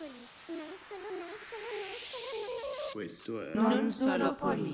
Questo è Non solo Poli.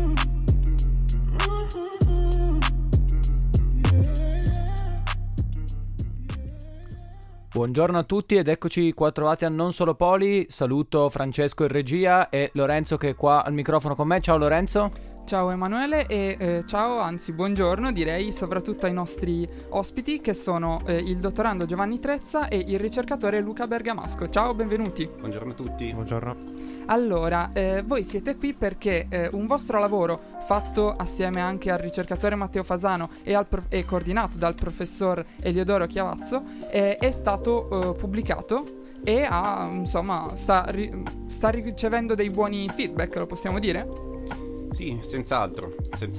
Buongiorno a tutti ed eccoci qua trovati a Non Solo Poli. Saluto Francesco in regia e Lorenzo che è qua al microfono con me. Ciao Lorenzo. Ciao Emanuele e ciao, anzi buongiorno direi soprattutto ai nostri ospiti che sono il dottorando Giovanni Trezza e il ricercatore Luca Bergamasco. Ciao, benvenuti. Buongiorno a tutti. Buongiorno. Allora, voi siete qui perché un vostro lavoro fatto assieme anche al ricercatore Matteo Fasano e coordinato dal professor Eliodoro Chiavazzo è stato pubblicato e sta ricevendo dei buoni feedback, lo possiamo dire? Sì, senz'altro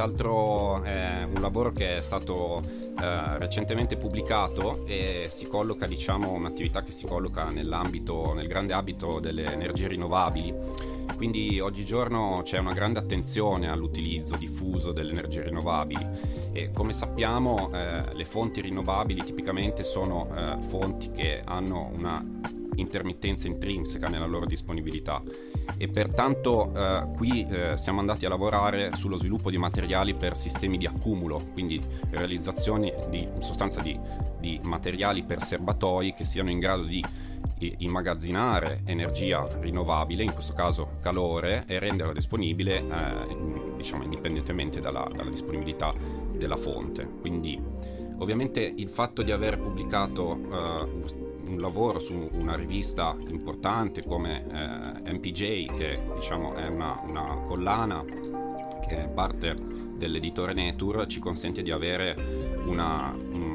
è un lavoro che è stato recentemente pubblicato e si colloca, un'attività che si colloca nel grande ambito delle energie rinnovabili. Quindi oggigiorno c'è una grande attenzione all'utilizzo diffuso delle energie rinnovabili e come sappiamo le fonti rinnovabili tipicamente sono fonti che hanno una intermittenza intrinseca nella loro disponibilità e pertanto qui siamo andati a lavorare sullo sviluppo di materiali per sistemi di accumulo, quindi realizzazione in sostanza di materiali per serbatoi che siano in grado di immagazzinare energia rinnovabile, in questo caso calore, e renderla disponibile indipendentemente dalla disponibilità della fonte. Quindi ovviamente il fatto di aver pubblicato un lavoro su una rivista importante come MPJ, che è una collana che è parte dell'editore Nature, ci consente di avere una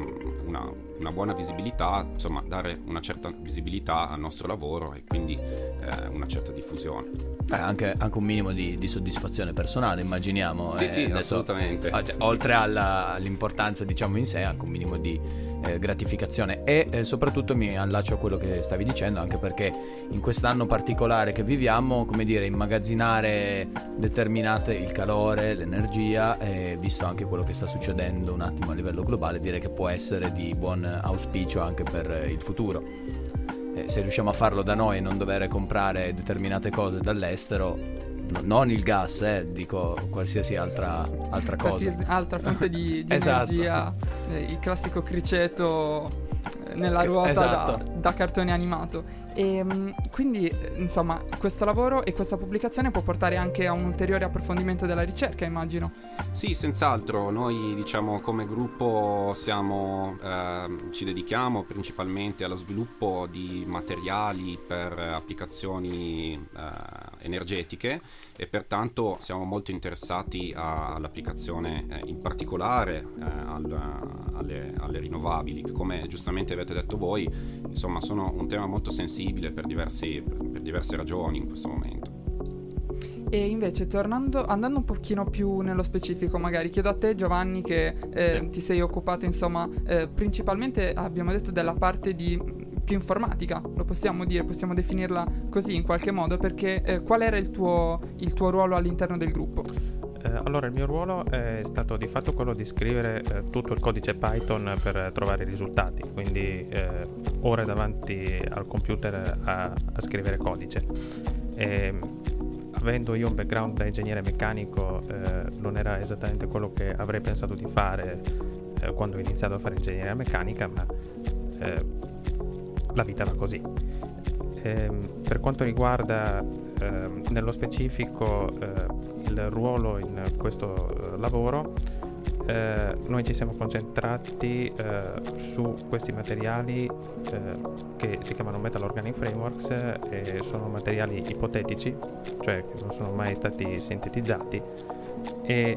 buona visibilità, dare una certa visibilità al nostro lavoro e quindi una certa diffusione. Anche un minimo di soddisfazione personale, immaginiamo. Sì, adesso, assolutamente. Oltre all'importanza in sé, anche un minimo di gratificazione e soprattutto mi allaccio a quello che stavi dicendo, anche perché in quest'anno particolare che viviamo, immagazzinare il calore, l'energia, visto anche quello che sta succedendo un attimo a livello globale, direi che può essere di buon auspicio anche per il futuro. Se riusciamo a farlo da noi e non dover comprare determinate cose dall'estero, non il gas, dico qualsiasi altra cosa, altra fonte di esatto. Energia, il classico criceto nella ruota, esatto. da cartone animato. E quindi questo lavoro e questa pubblicazione può portare anche a un ulteriore approfondimento della ricerca, immagino. Sì, senz'altro. Noi come gruppo ci dedichiamo principalmente allo sviluppo di materiali per applicazioni energetiche e pertanto siamo molto interessati all'applicazione in particolare alle rinnovabili, che come giustamente avete detto voi, sono un tema molto sensibile per diverse ragioni in questo momento. E invece andando un pochino più nello specifico, magari chiedo a te Giovanni che Sì. ti sei occupato principalmente, abbiamo detto, della parte più informatica, lo possiamo definirla così in qualche modo, perché qual era il tuo ruolo all'interno del gruppo? Allora, il mio ruolo è stato di fatto quello di scrivere tutto il codice Python per trovare i risultati, quindi ore davanti al computer a scrivere codice. E, avendo io un background da ingegnere meccanico, non era esattamente quello che avrei pensato di fare quando ho iniziato a fare ingegneria meccanica, ma la vita va così. Per quanto riguarda nello specifico il ruolo in questo lavoro, noi ci siamo concentrati su questi materiali che si chiamano Metal Organic Frameworks e sono materiali ipotetici, cioè che non sono mai stati sintetizzati, e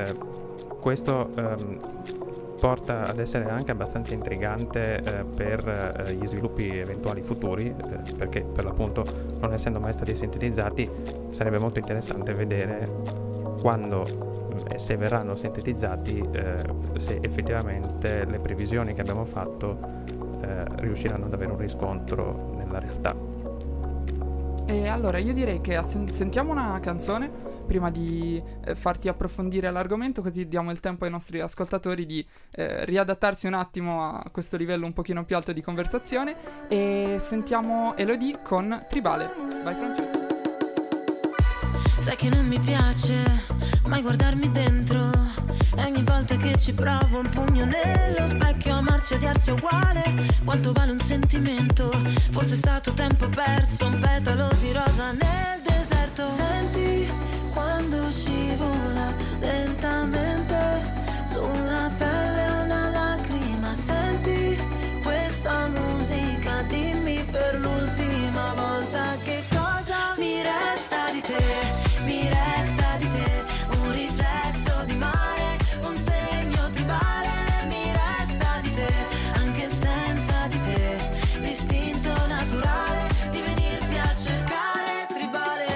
questo porta ad essere anche abbastanza intrigante per gli sviluppi eventuali futuri, perché per l'appunto, non essendo mai stati sintetizzati, sarebbe molto interessante vedere quando e se verranno sintetizzati, se effettivamente le previsioni che abbiamo fatto riusciranno ad avere un riscontro nella realtà. E allora io direi che sentiamo una canzone prima di farti approfondire l'argomento, così diamo il tempo ai nostri ascoltatori di riadattarsi un attimo a questo livello un pochino più alto di conversazione, e sentiamo Elodie con Tribale. Vai Francesco. Sai che non mi piace mai guardarmi dentro, e ogni volta che ci provo un pugno nello specchio, amarsi e odiarsi è uguale. Quanto vale un sentimento? Forse è stato tempo perso, un petalo di rosa nel deserto. Senti quando scivola lentamente sulla pelle una lacrima. Senti questa musica, dimmi per l'ultima volta che cosa mi resta di te. Mi resta di te un riflesso di mare, un segno tribale. Mi resta di te, anche senza di te, l'istinto naturale di venirti a cercare. Tribale,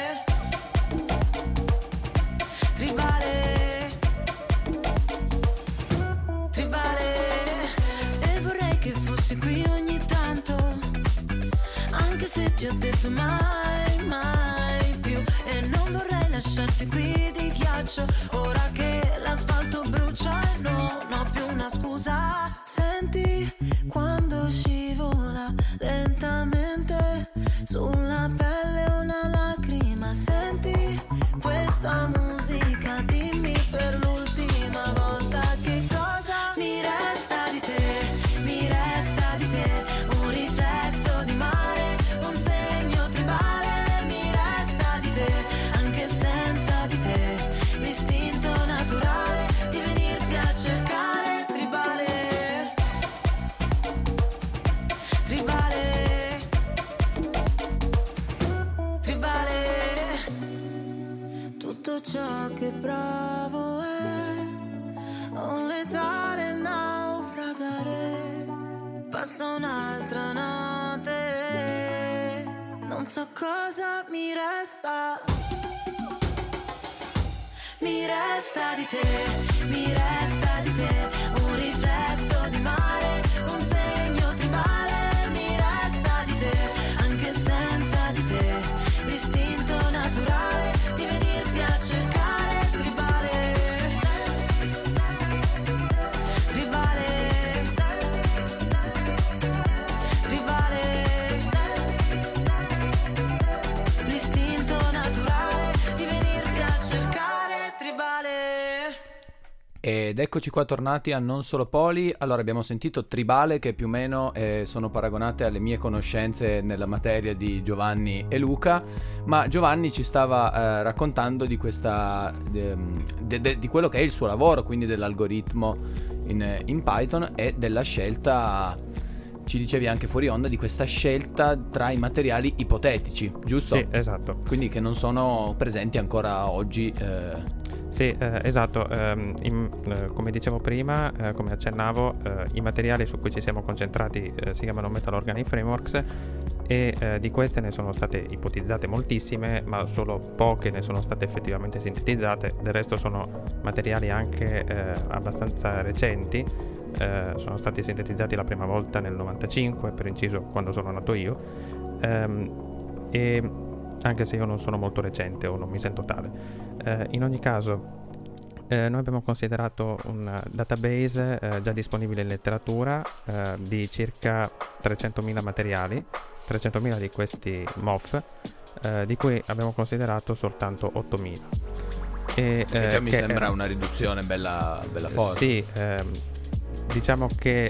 tribale, tribale. E vorrei che fossi qui ogni tanto, anche se ti ho detto mai, mai più. E non vorrei lasciarti qui di ghiaccio, ora che l'asfalto brucia e non ho più una scusa. Senti quando scivola lentamente sulla pelle una lacrima. Senti questa musica, dimmi per l'ultima volta che cosa mi resta di te. Mi resta di te un riflesso di mare, un segno tribale. Mi resta di te, anche senza di te, l'istinto naturale di venirti a cercare. Tribale, tribale, tribale. Tutto ciò che provo è un letale naufragare. Passa un'altra notte, non so cosa mi resta. Mi resta di te, mi resta di te, un riflesso di mare, un segno tribale. Mi resta di te, anche senza di te, l'istinto naturale di venirti a cercare. Tribale, tribale, tribale, l'istinto naturale di venirti a cercare. Tribale. Ed eccoci qua tornati a Non Solo Poli. Allora abbiamo sentito Tribale, che più o meno sono paragonate alle mie conoscenze nella materia di Giovanni e Luca, ma Giovanni ci stava raccontando di questa di quello che è il suo lavoro, quindi dell'algoritmo in Python e della scelta, ci dicevi anche fuori onda, di questa scelta tra i materiali ipotetici, giusto? Sì, esatto. Quindi che non sono presenti ancora oggi. Sì, esatto. Come dicevo prima, come accennavo, i materiali su cui ci siamo concentrati si chiamano Metal Organic Frameworks, e di queste ne sono state ipotizzate moltissime, ma solo poche ne sono state effettivamente sintetizzate. Del resto sono materiali anche abbastanza recenti. Sono stati sintetizzati la prima volta nel 95, per inciso quando sono nato io, e anche se io non sono molto recente o non mi sento tale. In ogni caso, noi abbiamo considerato un database già disponibile in letteratura di circa 300.000 materiali, 300.000 di questi MOF, di cui abbiamo considerato soltanto 8.000. E già mi sembra una riduzione bella forte. Sì, diciamo che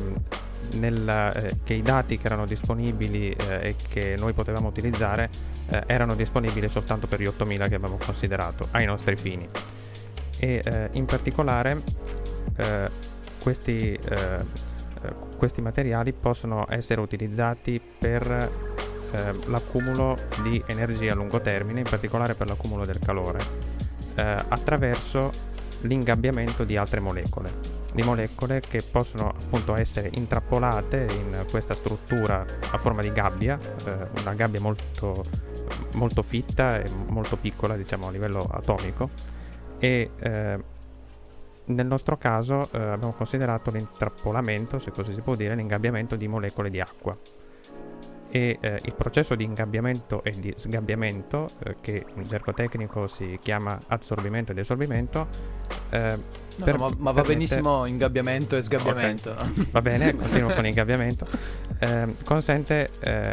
che i dati che erano disponibili e che noi potevamo utilizzare erano disponibili soltanto per gli 8.000 che abbiamo considerato ai nostri fini, e in particolare questi materiali possono essere utilizzati per l'accumulo di energia a lungo termine, in particolare per l'accumulo del calore, attraverso l'ingabbiamento di altre molecole, che possono appunto essere intrappolate in questa struttura a forma di gabbia, una gabbia molto fitta e molto piccola, diciamo a livello atomico, e nel nostro caso abbiamo considerato l'intrappolamento, se così si può dire, l'ingabbiamento di molecole di acqua. e il processo di ingabbiamento e di sgabbiamento, che in gergo tecnico si chiama assorbimento e desorbimento, ma va benissimo ingabbiamento e sgabbiamento. Okay. Va bene, continuo con ingabbiamento. Consente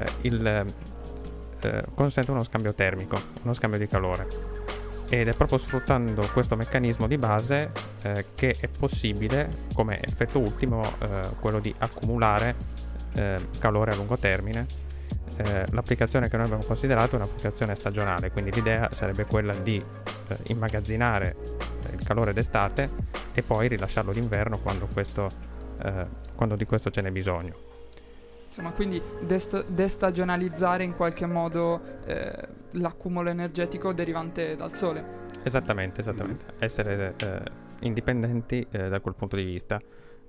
uno scambio termico, uno scambio di calore, ed è proprio sfruttando questo meccanismo di base che è possibile, come effetto ultimo, quello di accumulare calore a lungo termine. L'applicazione che noi abbiamo considerato è un'applicazione stagionale, quindi l'idea sarebbe quella di immagazzinare il calore d'estate e poi rilasciarlo d'inverno quando di questo ce n'è bisogno. Insomma, quindi destagionalizzare in qualche modo l'accumulo energetico derivante dal sole. Esattamente. Essere indipendenti da quel punto di vista,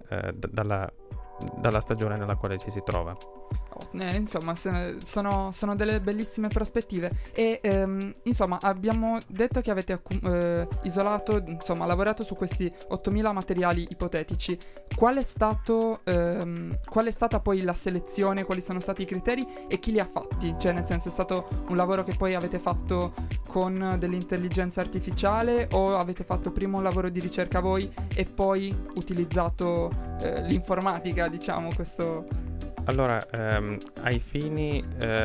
dalla stagione nella quale ci si trova. Insomma, sono delle bellissime prospettive. E insomma, abbiamo detto che avete isolato, insomma, lavorato su questi 8000 materiali ipotetici. Qual è stata poi la selezione? Quali sono stati i criteri e chi li ha fatti? Cioè, nel senso, è stato un lavoro che poi avete fatto con dell'intelligenza artificiale, o avete fatto prima un lavoro di ricerca voi e poi utilizzato l'informatica, diciamo, questo? Allora, ai fini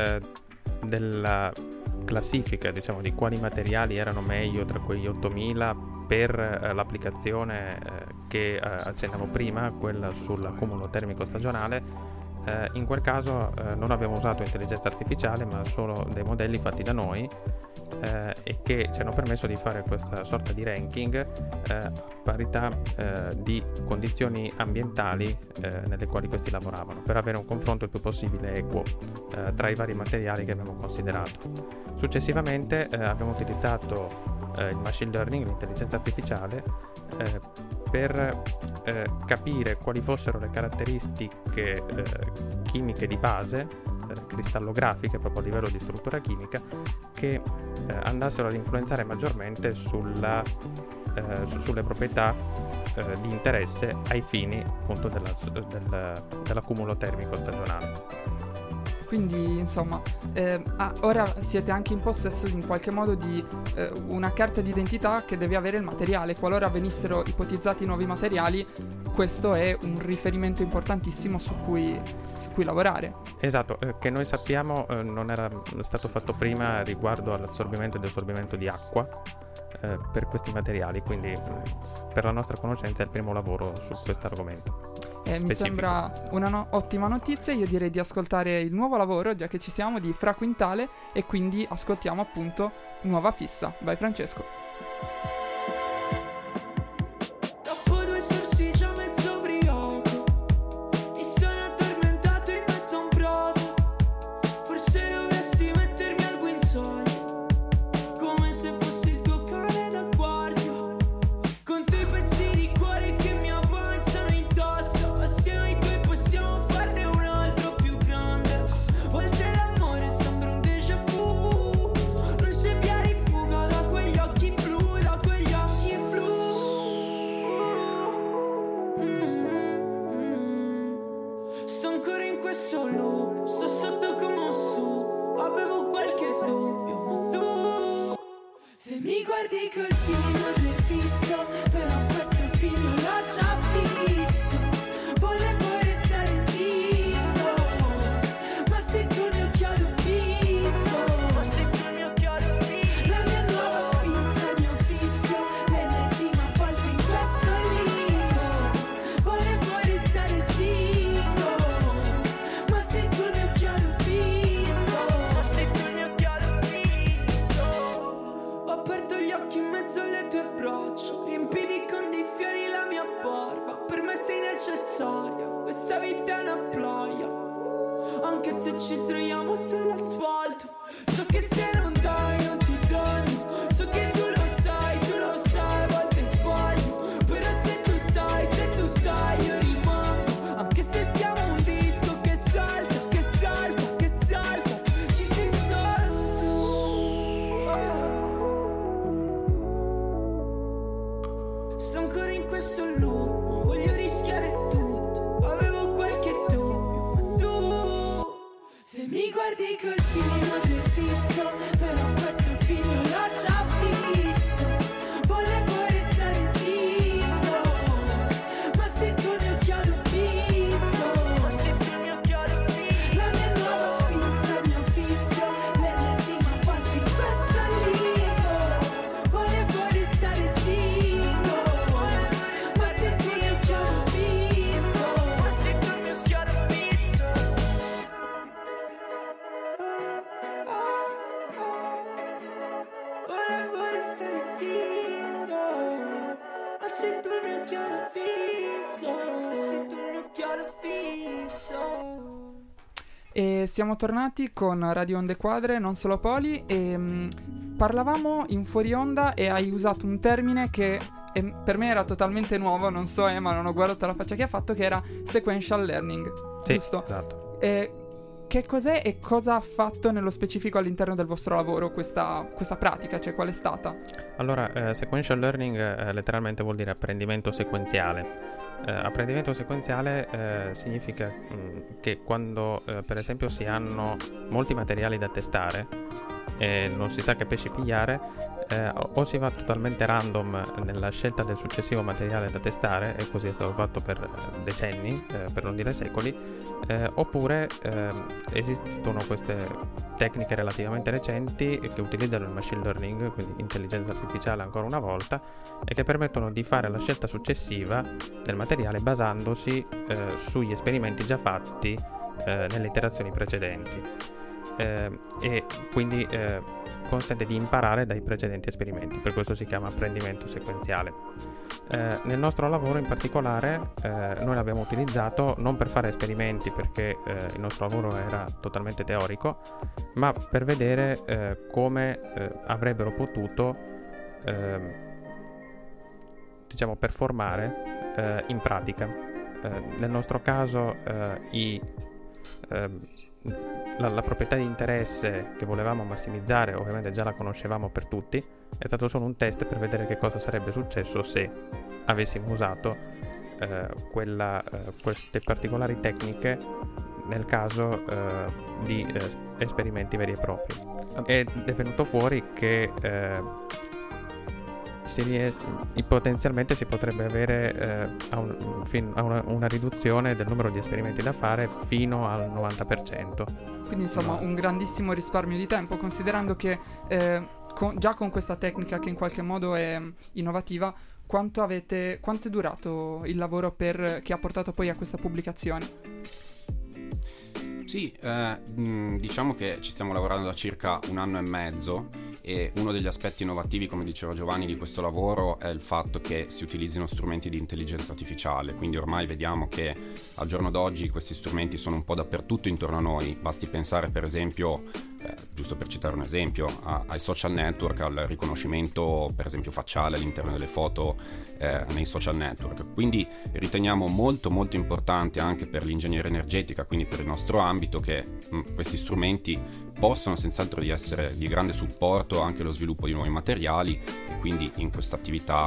della classifica, diciamo, di quali materiali erano meglio tra quegli 8000 per l'applicazione che accennavo prima, quella sull'accumulo termico stagionale, in quel caso non abbiamo usato intelligenza artificiale, ma solo dei modelli fatti da noi, e che ci hanno permesso di fare questa sorta di ranking a parità di condizioni ambientali nelle quali questi lavoravano, per avere un confronto il più possibile equo tra i vari materiali che abbiamo considerato. Successivamente abbiamo utilizzato il machine learning, l'intelligenza artificiale, per capire quali fossero le caratteristiche chimiche di base, cristallografiche proprio a livello di struttura chimica, che andassero ad influenzare maggiormente sulle proprietà di interesse ai fini appunto dell'accumulo termico stagionale. Quindi, insomma, ora siete anche in possesso in qualche modo di una carta d'identità che deve avere il materiale. Qualora venissero ipotizzati nuovi materiali, questo è un riferimento importantissimo su cui lavorare. Esatto, che noi sappiamo non era stato fatto prima riguardo all'assorbimento e desorbimento di acqua per questi materiali, quindi per la nostra conoscenza è il primo lavoro su questo argomento. Mi sembra una ottima notizia. Io direi di ascoltare il nuovo lavoro, già che ci siamo, di Fra Quintale, e quindi ascoltiamo appunto Nuova Fissa. Vai Francesco. Ho aperto gli occhi in mezzo alle tue braccia, riempito così non esisto, però questo film l'ho già visto. Volevo restare singolo, ma se tu mi chiodo fisso, la mia nuova fissa, il mio vizio, l'ennesima volta in questo limbo. Volevo restare singolo, ma se tu mi chiodo fisso, volevo restare singolo, ma se tu mi chiodo fisso, se tu mi chiodo fisso. E siamo tornati con Radio Onde Quadre, non solo Poli, e parlavamo in fuori onda e hai usato un termine che per me era totalmente nuovo, non so ma non ho guardato la faccia che ha fatto, che era sequential learning, Sì, giusto? esatto. Che cos'è e cosa ha fatto nello specifico all'interno del vostro lavoro questa pratica, cioè qual è stata? Allora, sequential learning letteralmente vuol dire apprendimento sequenziale. Apprendimento sequenziale significa che quando per esempio si hanno molti materiali da testare e non si sa che pesci pigliare, o si va totalmente random nella scelta del successivo materiale da testare, e così è stato fatto per decenni, per non dire secoli, oppure esistono queste tecniche relativamente recenti che utilizzano il machine learning, quindi intelligenza artificiale ancora una volta, e che permettono di fare la scelta successiva del materiale basandosi sugli esperimenti già fatti nelle iterazioni precedenti. E quindi consente di imparare dai precedenti esperimenti, per questo si chiama apprendimento sequenziale. Nel nostro lavoro in particolare noi l'abbiamo utilizzato non per fare esperimenti, perché il nostro lavoro era totalmente teorico, ma per vedere come avrebbero potuto diciamo performare in pratica. Nel nostro caso la proprietà di interesse che volevamo massimizzare ovviamente già la conoscevamo per tutti, è stato solo un test per vedere che cosa sarebbe successo se avessimo usato queste particolari tecniche nel caso di esperimenti veri e propri. Ed è venuto fuori che potenzialmente si potrebbe avere una riduzione del numero di esperimenti da fare fino al 90%. Quindi insomma un grandissimo risparmio di tempo, considerando che già con questa tecnica, che in qualche modo è innovativa, quanto è durato il lavoro che ha portato poi a questa pubblicazione? Sì, diciamo che ci stiamo lavorando da circa 1 anno e mezzo, e uno degli aspetti innovativi, come diceva Giovanni, di questo lavoro è il fatto che si utilizzino strumenti di intelligenza artificiale. Quindi ormai vediamo che al giorno d'oggi questi strumenti sono un po' dappertutto intorno a noi. Basti pensare per esempio, giusto per citare un esempio, ai social network, al riconoscimento per esempio facciale all'interno delle foto nei social network. Quindi riteniamo molto molto importante anche per l'ingegneria energetica, quindi per il nostro ambito, che questi strumenti possono senz'altro di essere di grande supporto anche allo sviluppo di nuovi materiali, e quindi in questa attività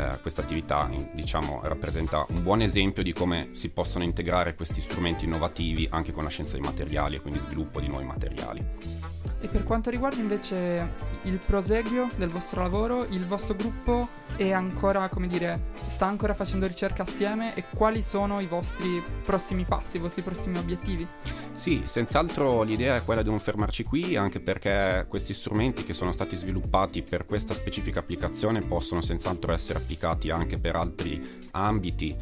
diciamo rappresenta un buon esempio di come si possono integrare questi strumenti innovativi anche con la scienza dei materiali, e quindi sviluppo di nuovi materiali. E per quanto riguarda invece il proseguio del vostro lavoro, il vostro gruppo è ancora, come dire, sta ancora facendo ricerca assieme, e quali sono i vostri prossimi passi, i vostri prossimi obiettivi? Sì, senz'altro l'idea è quella di non fermarci qui, anche perché questi strumenti che sono stati sviluppati per questa specifica applicazione possono senz'altro essere applicati anche per altri ambiti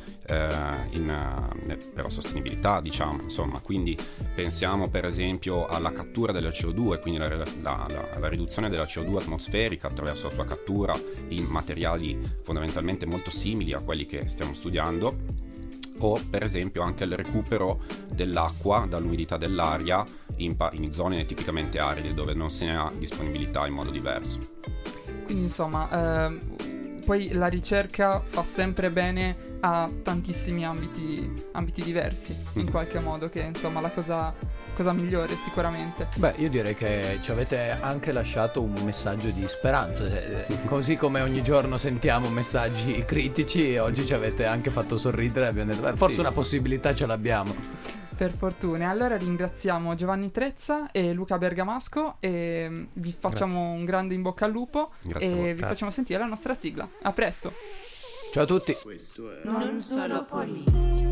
per la sostenibilità, diciamo, insomma. Quindi pensiamo per esempio alla cattura della CO2, quindi la riduzione della CO2 atmosferica attraverso la sua cattura in materiali fondamentalmente molto simili a quelli che stiamo studiando, o per esempio anche il recupero dell'acqua dall'umidità dell'aria in zone tipicamente aride dove non se ne ha disponibilità in modo diverso. Quindi insomma poi la ricerca fa sempre bene a tantissimi ambiti diversi, in qualche modo, che è insomma la cosa migliore sicuramente. Beh, io direi che ci avete anche lasciato un messaggio di speranza, così come ogni giorno sentiamo messaggi critici, oggi ci avete anche fatto sorridere, abbiamo detto forse sì, una possibilità ce l'abbiamo. Per fortuna. Allora ringraziamo Giovanni Trezza e Luca Bergamasco e vi facciamo un grande in bocca al lupo. Grazie e vi facciamo sentire la nostra sigla. A presto. Ciao a tutti. Non solo Poli.